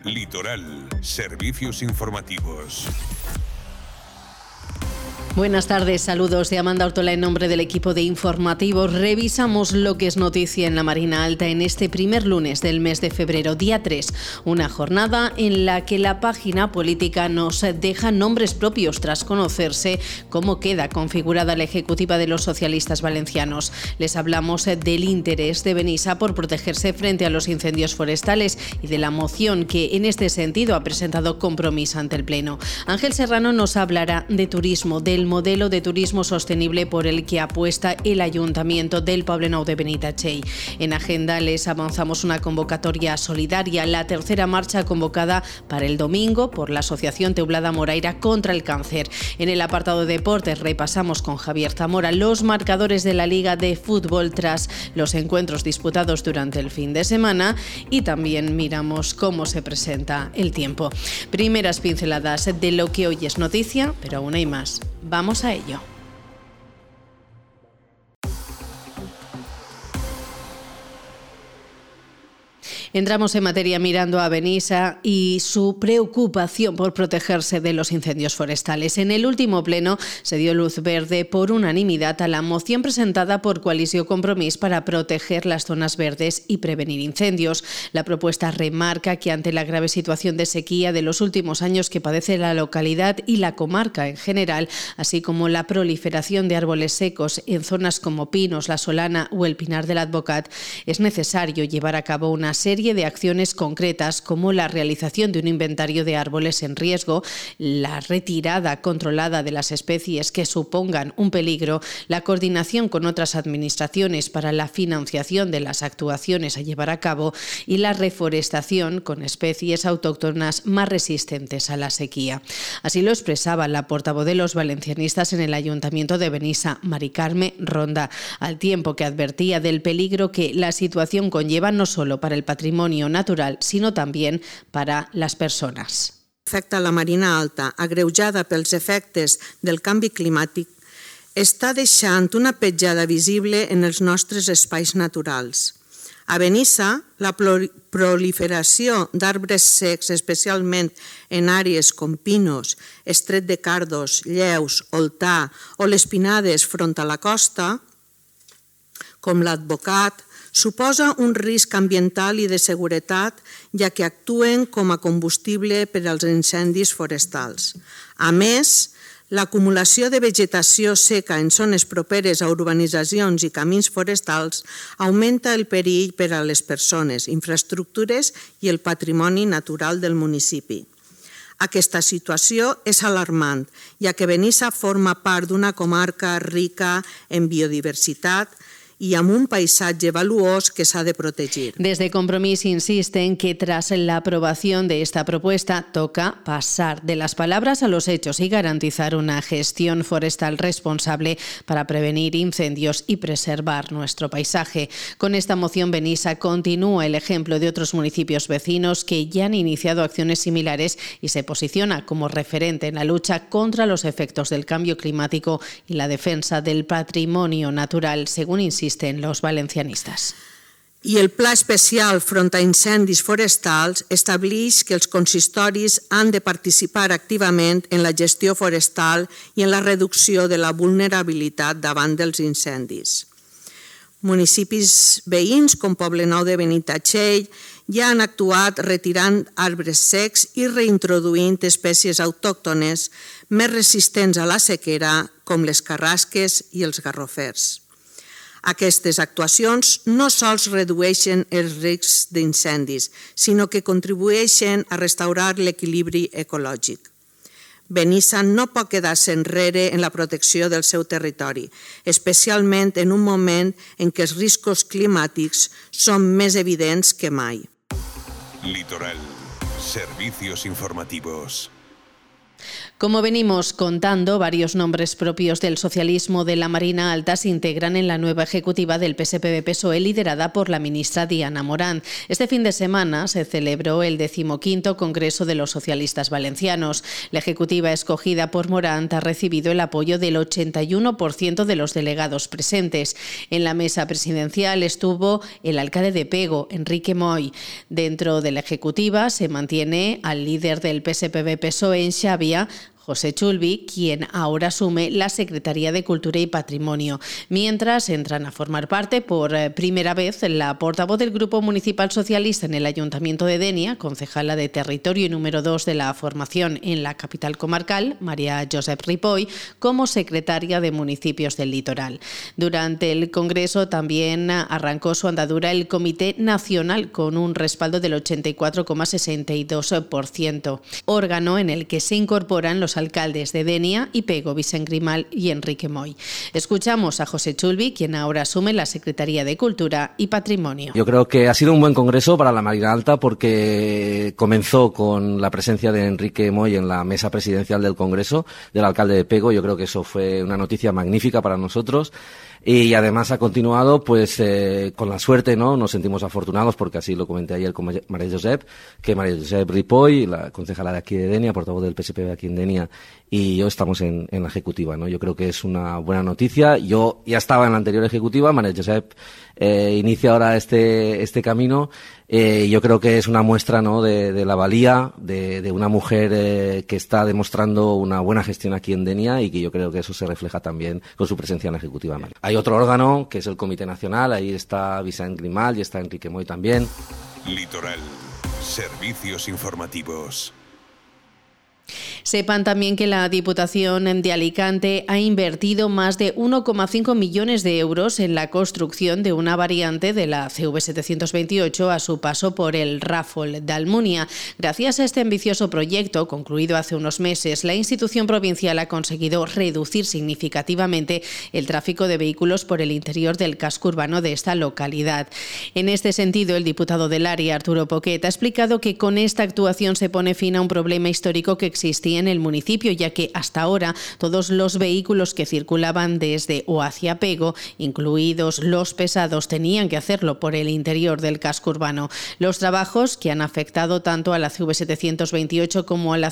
Litoral, servicios informativos. Buenas tardes, saludos de Amanda Ortola en nombre del equipo de informativos. Revisamos lo que es noticia en la Marina Alta en este primer lunes del mes de febrero, día 3. Una jornada en la que la página política nos deja nombres propios tras conocerse cómo queda configurada la ejecutiva de los socialistas valencianos. Les hablamos del interés de Benissa por protegerse frente a los incendios forestales y de la moción que en este sentido ha presentado Compromís ante el Pleno. Ángel Serrano nos hablará de turismo, del modelo de turismo sostenible por el que apuesta el Ayuntamiento del Poblenou de Benitatxell. En agenda les avanzamos una convocatoria solidaria, la tercera marcha convocada para el domingo por la Asociación Teulada Moraira contra el Cáncer. En el apartado de deportes repasamos con Javier Zamora los marcadores de la Liga de Fútbol tras los encuentros disputados durante el fin de semana y también miramos cómo se presenta el tiempo. Primeras pinceladas de lo que hoy es noticia, pero aún hay más. Vamos a ello. Entramos en materia mirando a Benissa y su preocupación por protegerse de los incendios forestales. En el último pleno se dio luz verde por unanimidad a la moción presentada por Coalició Compromís para proteger las zonas verdes y prevenir incendios. La propuesta remarca que ante la grave situación de sequía de los últimos años que padece la localidad y la comarca en general, así como la proliferación de árboles secos en zonas como Pinos, La Solana o el Pinar del Advocat, es necesario llevar a cabo una serie de acciones concretas como la realización de un inventario de árboles en riesgo, la retirada controlada de las especies que supongan un peligro, la coordinación con otras administraciones para la financiación de las actuaciones a llevar a cabo y la reforestación con especies autóctonas más resistentes a la sequía. Así lo expresaba la portavoz de los valencianistas en el Ayuntamiento de Benissa, Mari Carme Ronda, al tiempo que advertía del peligro que la situación conlleva no solo para el patrimonio natural, sino también para las persones. Afecta la Marina Alta, agreujada pels efectes del canvi climàtic, està deixant una petjada visible en els nostres espais naturals. A Benissa, la proliferació d'arbres secs, especialment en àrees com Pinos, Estret de Cardos, Lleus, Oltà o les Pinades front a la costa, com l'Advocat, suposa un risc ambiental i de seguretat, ja que actuen com a combustible per als incendis forestals. A més, l'acumulació de vegetació seca en zones properes a urbanitzacions i camins forestals augmenta el perill per a les persones, infraestructures i el patrimoni natural del municipi. Aquesta situació és alarmant, ja que Benissa forma part d'una comarca rica en biodiversitat y amb un paisatge valuós que s'ha de protegir. Desde Compromís insisten que tras la aprobación de esta propuesta toca pasar de las palabras a los hechos y garantizar una gestión forestal responsable para prevenir incendios y preservar nuestro paisaje. Con esta moción Benissa continúa el ejemplo de otros municipios vecinos que ya han iniciado acciones similares y se posiciona como referente en la lucha contra los efectos del cambio climático y la defensa del patrimonio natural, según insisten los valencianistas. I el Pla Especial front a incendis forestals estableix que els consistoris han de participar activament en la gestió forestal i en la reducció de la vulnerabilitat davant dels incendis. Municipis veïns com Poblenou de Benitatxell ja han actuat retirant arbres secs i reintroduint espècies autòctones més resistents a la sequera com les carrasques i els garrofers. Aquestes actuacions no sols redueixen els riscs d'incendis, sinó que contribueixen a restaurar l'equilibri ecològic. Benissa no pot quedar-se enrere en la protecció del seu territori, especialment en un moment en què els riscos climàtics són més evidents que mai. Litoral, servicios informativos. Como venimos contando, varios nombres propios del socialismo de la Marina Alta se integran en la nueva ejecutiva del PSPV-PSOE liderada por la ministra Diana Morant. Este fin de semana se celebró el 15º Congreso de los Socialistas Valencianos. La ejecutiva escogida por Morant ha recibido el apoyo del 81% de los delegados presentes. En la mesa presidencial estuvo el alcalde de Pego, Enrique Moy. Dentro de la ejecutiva se mantiene al líder del PSPV-PSOE en Xàbia, José Chulvi, quien ahora asume la Secretaría de Cultura y Patrimonio, mientras entran a formar parte por primera vez la portavoz del Grupo Municipal Socialista en el Ayuntamiento de Dénia, concejala de Territorio y número 2 de la formación en la capital comarcal, María Josep Ripoll, como secretaria de Municipios del Litoral. Durante el Congreso también arrancó su andadura el Comité Nacional con un respaldo del 84,62%, órgano en el que se incorporan los alcaldes de Dénia y Pego, Vicent Grimal y Enrique Moy. Escuchamos a José Chulvi, quien ahora asume la Secretaría de Cultura y Patrimonio. Yo creo que ha sido un buen congreso para la Marina Alta porque comenzó con la presencia de Enrique Moy en la mesa presidencial del Congreso, del alcalde de Pego. Yo creo que eso fue una noticia magnífica para nosotros. Y además ha continuado pues con la suerte, ¿no? Nos sentimos afortunados porque así lo comenté ayer con María Josep, que María Josep Ripoll, la concejala de aquí de Dénia, portavoz del PSPV aquí en Dénia, y yo estamos en la ejecutiva, ¿no? Yo creo que es una buena noticia. Yo ya estaba en la anterior ejecutiva, María Josep inicia ahora este camino. Yo creo que es una muestra, ¿no? de la valía de una mujer que está demostrando una buena gestión aquí en Dénia y que yo creo que eso se refleja también con su presencia en la ejecutiva. Hay otro órgano que es el Comité Nacional, ahí está Vicent Grimal y está Enrique Moy también. Litoral, servicios informativos. Sepan también que la Diputación de Alicante ha invertido más de 1,5 millones de euros en la construcción de una variante de la CV728 a su paso por el Ràfol de Almunia. Gracias a este ambicioso proyecto, concluido hace unos meses, la institución provincial ha conseguido reducir significativamente el tráfico de vehículos por el interior del casco urbano de esta localidad. En este sentido, el diputado del área, Arturo Poquet, ha explicado que con esta actuación se pone fin a un problema histórico que existía en el municipio, ya que hasta ahora todos los vehículos que circulaban desde o hacia Pego, incluidos los pesados, tenían que hacerlo por el interior del casco urbano. Los trabajos, que han afectado tanto a la CV728 como a la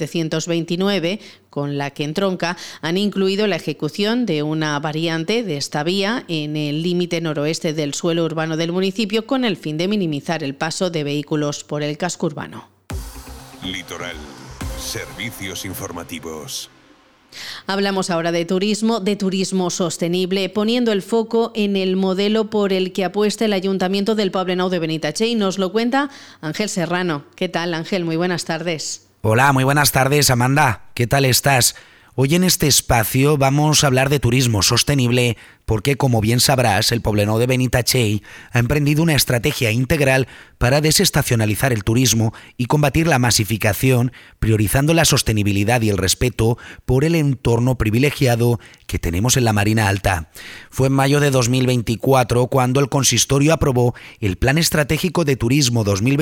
CV729, con la que entronca, han incluido la ejecución de una variante de esta vía en el límite noroeste del suelo urbano del municipio, con el fin de minimizar el paso de vehículos por el casco urbano. Litoral, servicios informativos. Hablamos ahora de turismo sostenible, poniendo el foco en el modelo por el que apuesta el Ayuntamiento del Poblenou de Benitatxell. Nos lo cuenta Ángel Serrano. ¿Qué tal, Ángel? Muy buenas tardes. Hola, muy buenas tardes, Amanda. ¿Qué tal estás? Hoy en este espacio vamos a hablar de turismo sostenible porque, como bien sabrás, el Poblenou de Benitatxell ha emprendido una estrategia integral para desestacionalizar el turismo y combatir la masificación, priorizando la sostenibilidad y el respeto por el entorno privilegiado que tenemos en la Marina Alta. Fue en mayo de 2024 cuando el consistorio aprobó el Plan Estratégico de Turismo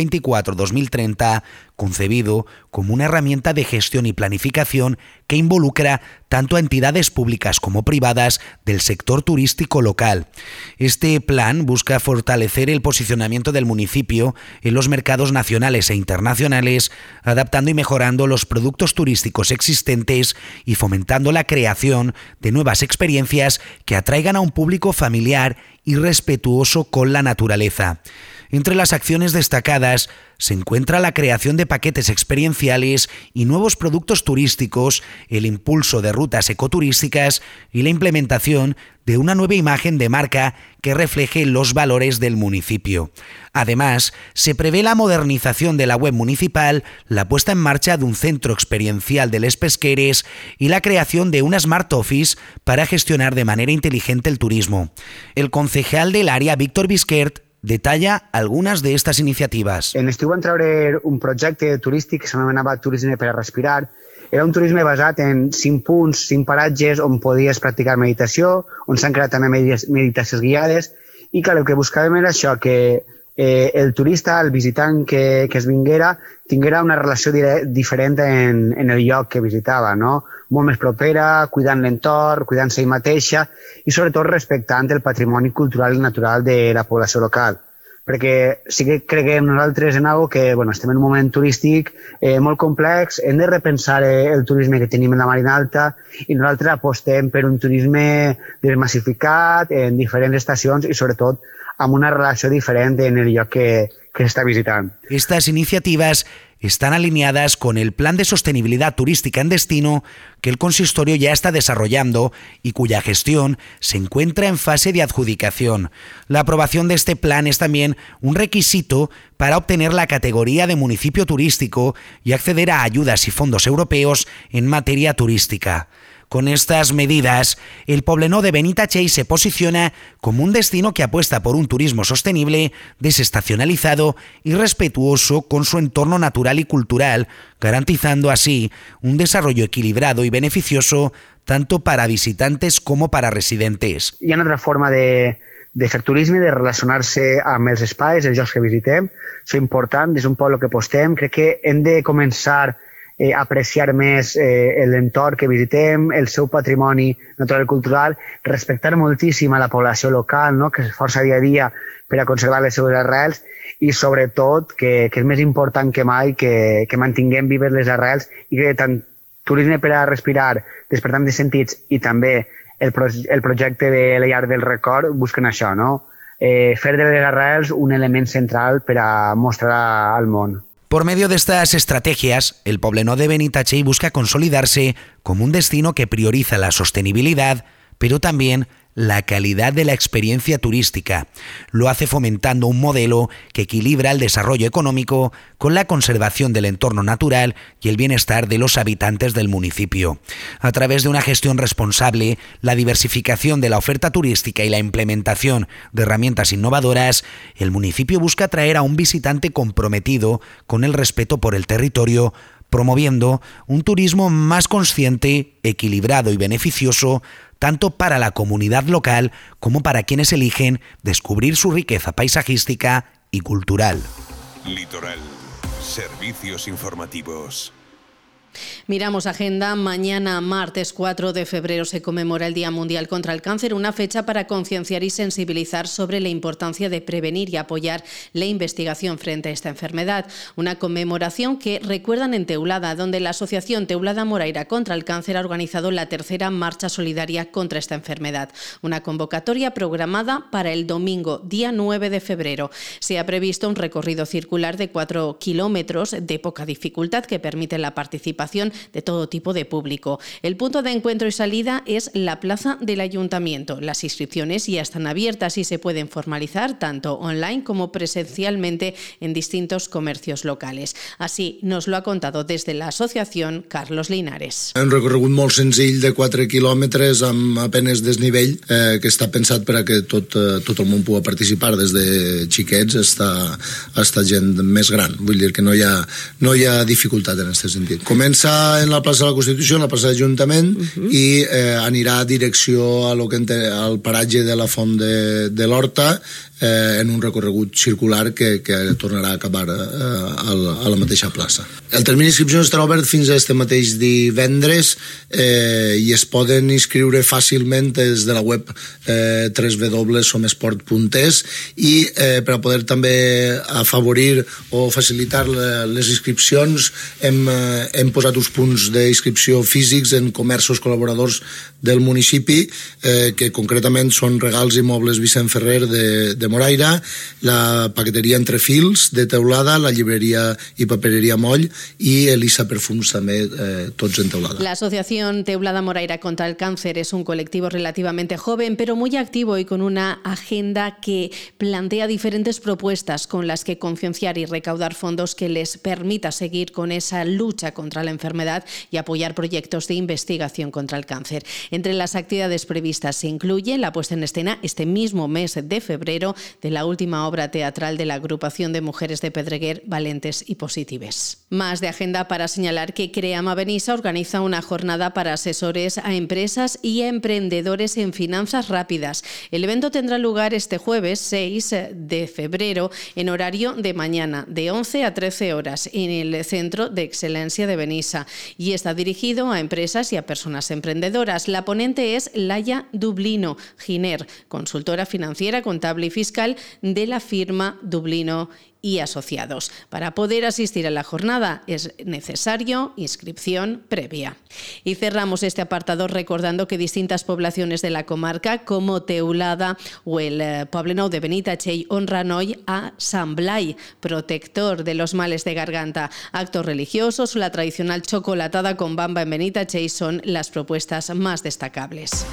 2024-2030, concebido como una herramienta de gestión y planificación que involucra tanto a entidades públicas como privadas del sector turístico local. Este plan busca fortalecer el posicionamiento del municipio en los mercados nacionales e internacionales, adaptando y mejorando los productos turísticos existentes y fomentando la creación de nuevas experiencias que atraigan a un público familiar y respetuoso con la naturaleza. Entre las acciones destacadas se encuentra la creación de paquetes experienciales y nuevos productos turísticos, el impulso de rutas ecoturísticas y la implementación de una nueva imagen de marca que refleje los valores del municipio. Además, se prevé la modernización de la web municipal, la puesta en marcha de un centro experiencial de les pesqueres y la creación de una Smart Office para gestionar de manera inteligente el turismo. El concejal del área, Víctor Bisquert, detalla algunes d'aquestes iniciatives. En estiu vam treure un projecte turístic que s'anomenava Turisme per a Respirar. Era un turisme basat en 5 punts, 5 paratges on podies practicar meditació, on s'han creat també meditacions guiades i clar, el que buscàvem era això, que el turista, el visitant que es vinguera, tinguera una relació diferent en el lloc que visitava, no? Molt més propera, cuidant l'entorn, cuidant-se ell mateixa i sobretot respectant el patrimoni cultural i natural de la població local. Perquè sí que creguem nosaltres en algo que estem en un moment turístic molt complex, hem de repensar el turisme que tenim en la Marina Alta i nosaltres apostem per un turisme desmassificat en diferents estacions i sobretot amb una relació diferent en el lloc que se está visitando. Estas iniciativas están alineadas con el Plan de Sostenibilidad Turística en Destino que el consistorio ya está desarrollando y cuya gestión se encuentra en fase de adjudicación. La aprobación de este plan es también un requisito para obtener la categoría de municipio turístico y acceder a ayudas y fondos europeos en materia turística. Con estas medidas, el Poblenou de Benitatxell se posiciona como un destino que apuesta por un turismo sostenible, desestacionalizado y respetuoso con su entorno natural y cultural, garantizando así un desarrollo equilibrado y beneficioso tanto para visitantes como para residentes. Hi ha una altra forma de fer turisme, de relacionar-se amb els espais, els llocs que visitem. Això és important, és un poble que apostem. Crec que hem de començar apreciar més l'entorn que visitem, el seu patrimoni natural i cultural, respectar moltíssim a la població local, no? Que s'esforça dia a dia per a conservar les seves arrels i sobretot que és més important que mai que mantinguem vives les arrels i que tant turisme per a respirar, despertant de sentits i també el projecte de la llar del record busquen això, no? Fer de les arrels un element central per a mostrar al món. Por medio de estas estrategias, el Poblenou de Benitatxell busca consolidarse como un destino que prioriza la sostenibilidad, pero también la calidad de la experiencia turística. Lo hace fomentando un modelo que equilibra el desarrollo económico con la conservación del entorno natural y el bienestar de los habitantes del municipio. A través de una gestión responsable, la diversificación de la oferta turística y la implementación de herramientas innovadoras, el municipio busca atraer a un visitante comprometido con el respeto por el territorio, promoviendo un turismo más consciente, equilibrado y beneficioso, tanto para la comunidad local como para quienes eligen descubrir su riqueza paisajística y cultural. Litoral. Servicios informativos. Miramos agenda. Mañana, martes 4 de febrero, se conmemora el Día Mundial contra el Cáncer, una fecha para concienciar y sensibilizar sobre la importancia de prevenir y apoyar la investigación frente a esta enfermedad. Una conmemoración que recuerdan en Teulada, donde la Asociación Teulada Moraira contra el Cáncer ha organizado la tercera marcha solidaria contra esta enfermedad. Una convocatoria programada para el domingo, día 9 de febrero. Se ha previsto un recorrido circular de 4 kilómetros de poca dificultad que permite la participación de todo tipo de público. El punto de encuentro y salida es la plaza del Ayuntamiento. Las inscripciones ya están abiertas y se pueden formalizar tanto online como presencialmente en distintos comercios locales. Así nos lo ha contado desde la asociación Carlos Linares. Un recorregut molt senzill de 4 quilòmetres amb apenas desnivell que està pensat per a que tot el món pugui participar, des de xiquets hasta gent més gran. Vull dir que no hi ha dificultat en aquest sentit. Comença en la plaça de la Constitució, en la plaça de l'Ajuntament, i anirà a direcció al paratge de la Font de l'Horta, en un recorregut circular que tornarà a acabar a la mateixa plaça. El termini d'inscripció estarà obert fins a este mateix divendres i es poden inscriure fàcilment des de la web www.somesport.es i per a poder també afavorir o facilitar les inscripcions hem posat uns punts d'inscripció físics en comerços col·laboradors del municipi que concretament són Regals i Mobles Vicent Ferrer de Moraira, la paqueteria Entre Fils de Teulada, la llibreria i papereria Moll y Elisa Perfums també, tots en Teulada. La Asociación Teulada Moraira contra el Cáncer es un colectivo relativamente joven, pero muy activo y con una agenda que plantea diferentes propuestas con las que concienciar y recaudar fondos que les permita seguir con esa lucha contra la enfermedad y apoyar proyectos de investigación contra el cáncer. Entre las actividades previstas se incluye la puesta en escena este mismo mes de febrero de la última obra teatral de la agrupación de mujeres de Pedreguer, Valentes y Positives. Más de agenda para señalar que Creama Benissa organiza una jornada para asesores a empresas y a emprendedores en finanzas rápidas. El evento tendrá lugar este jueves 6 de febrero en horario de mañana, de 11 a 13 horas, en el Centro de Excelencia de Benissa, y está dirigido a empresas y a personas emprendedoras. La ponente es Laia Dublino Giner, consultora financiera, contable y fiscal de la firma Dublino y Asociados. Para poder asistir a la jornada es necesario inscripción previa. Y cerramos este apartado recordando que distintas poblaciones de la comarca, como Teulada o el Poblenou de Benitatxell, honran hoy a Sant Blai, protector de los males de garganta. Actos religiosos, la tradicional chocolatada con bamba en Benitatxell son las propuestas más destacables.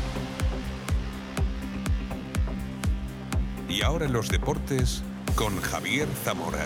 Y ahora en los deportes, con Javier Zamora.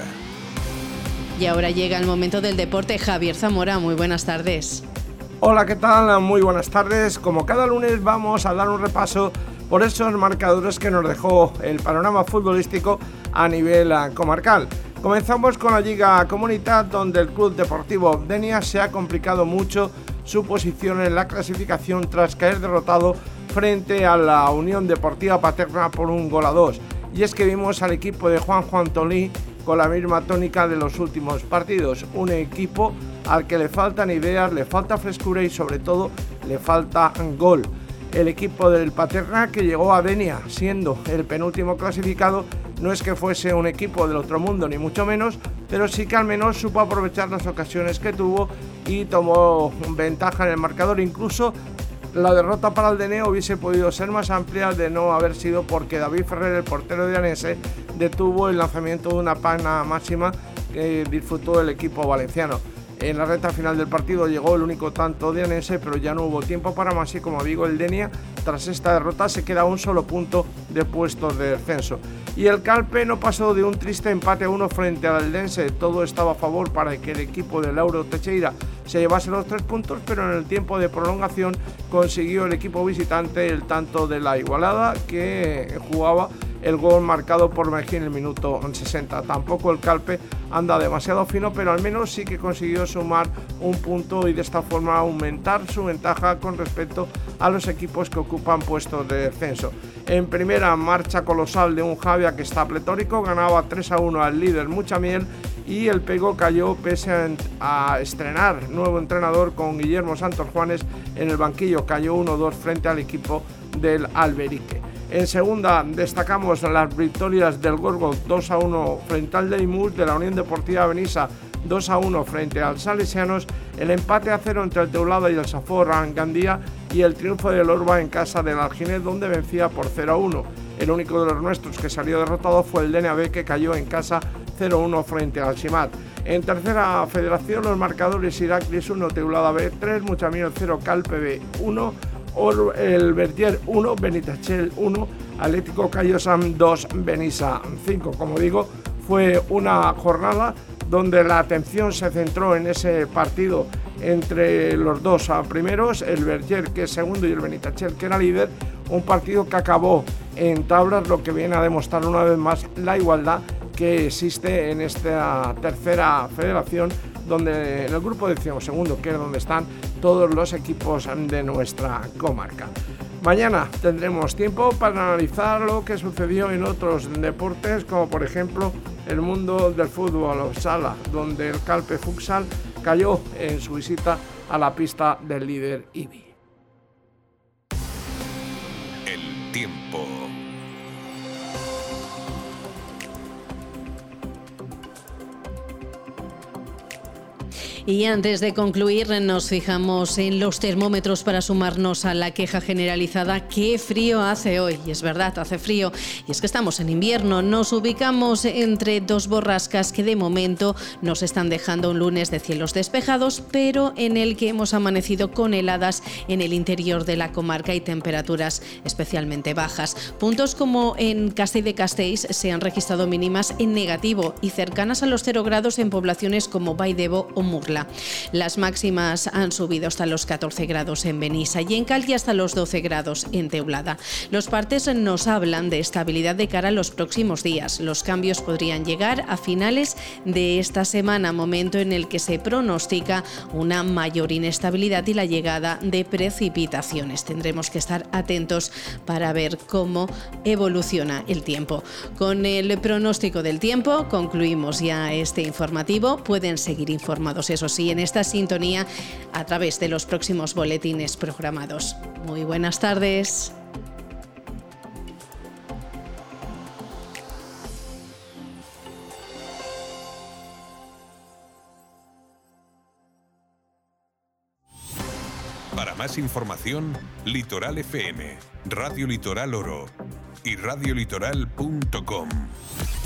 Y ahora llega el momento del deporte. Javier Zamora, muy buenas tardes. Hola, ¿qué tal? Muy buenas tardes. Como cada lunes vamos a dar un repaso por esos marcadores que nos dejó el panorama futbolístico a nivel comarcal. Comenzamos con la Lliga Comunitat, donde el Club Deportivo Denia se ha complicado mucho su posición en la clasificación tras caer derrotado frente a la Unión Deportiva Paterna por 1-2. Y es que vimos al equipo de Juan Antolí con la misma tónica de los últimos partidos. Un equipo al que le faltan ideas, le falta frescura y sobre todo le falta gol. El equipo del Paterna, que llegó a Denia siendo el penúltimo clasificado, no es que fuese un equipo del otro mundo ni mucho menos, pero sí que al menos supo aprovechar las ocasiones que tuvo y tomó ventaja en el marcador. Incluso la derrota para el Denia hubiese podido ser más amplia de no haber sido porque David Ferrer, el portero dianense, detuvo el lanzamiento de una pana máxima que disfrutó el equipo valenciano. En la recta final del partido llegó el único tanto dianense, pero ya no hubo tiempo para más y, como digo, el Denia, tras esta derrota, se queda a un solo punto de puestos de descenso. Y el Calpe no pasó de un triste empate a 1 frente al Eldense. Todo estaba a favor para que el equipo de Lauro Teixeira se llevase los 3 puntos, pero en el tiempo de prolongación consiguió el equipo visitante el tanto de la igualada, que jugaba el gol marcado por Mejía en el minuto 60. Tampoco el Calpe anda demasiado fino, pero al menos sí que consiguió sumar un punto y de esta forma aumentar su ventaja con respecto a los equipos que ocupan puestos de descenso. En primera, marcha colosal de un Javia que está pletórico, ganaba 3-1 al líder Muchamiel, y el Pego cayó pese a estrenar nuevo entrenador con Guillermo Santos Juanes en el banquillo. Cayó 1-2 frente al equipo del Alberique. En segunda destacamos las victorias del Gorgos 2-1 frente al Deimus, de la Unión Deportiva Benissa 2-1 frente al Salesianos, el empate a 0 entre el Teulada y el Safor Gandía y el triunfo del Orba en casa del Alginet, donde vencía por 0-1. El único de los nuestros que salió derrotado fue el Denia B, que cayó en casa 0-1 frente al Simat. En tercera federación, los marcadores: Iraklis 1, Teulada B 3, Muchamiel 0, Calpe B 1, el Vertier 1, Benitatxell 1, Atlético Callosan 2, Benissa 5. Como digo, fue una jornada donde la atención se centró en ese partido entre los dos primeros, el Vertier, que es segundo, y el Benitatxell, que era líder. Un partido que acabó en tablas, lo que viene a demostrar una vez más la igualdad que existe en esta tercera federación, donde en el grupo 12º, que es donde están todos los equipos de nuestra comarca. Mañana tendremos tiempo para analizar lo que sucedió en otros deportes, como por ejemplo el mundo del fútbol sala, donde el Calpe Futsal cayó en su visita a la pista del líder Ibi. El tiempo. Y antes de concluir, nos fijamos en los termómetros para sumarnos a la queja generalizada. ¡Qué frío hace hoy! Y es verdad, hace frío. Y es que estamos en invierno. Nos ubicamos entre dos borrascas que de momento nos están dejando un lunes de cielos despejados, pero en el que hemos amanecido con heladas en el interior de la comarca y temperaturas especialmente bajas. Puntos como en Castell de Castells se han registrado mínimas en negativo y cercanas a los 0 grados en poblaciones como Vall d'Ebo o Murla. Cazorla. Las máximas han subido hasta los 14 grados en Benissa y en Cal y hasta los 12 grados en Teulada. Los partes nos hablan de estabilidad de cara a los próximos días. Los cambios podrían llegar a finales de esta semana, momento en el que se pronostica una mayor inestabilidad y la llegada de precipitaciones. Tendremos que estar atentos para ver cómo evoluciona el tiempo. Con el pronóstico del tiempo concluimos ya este informativo. Pueden seguir informados, eso sí, en esta sintonía a través de los próximos boletines programados. Muy buenas tardes. Para más información, Litoral FM, Radio Litoral Oro y radiolitoral.com.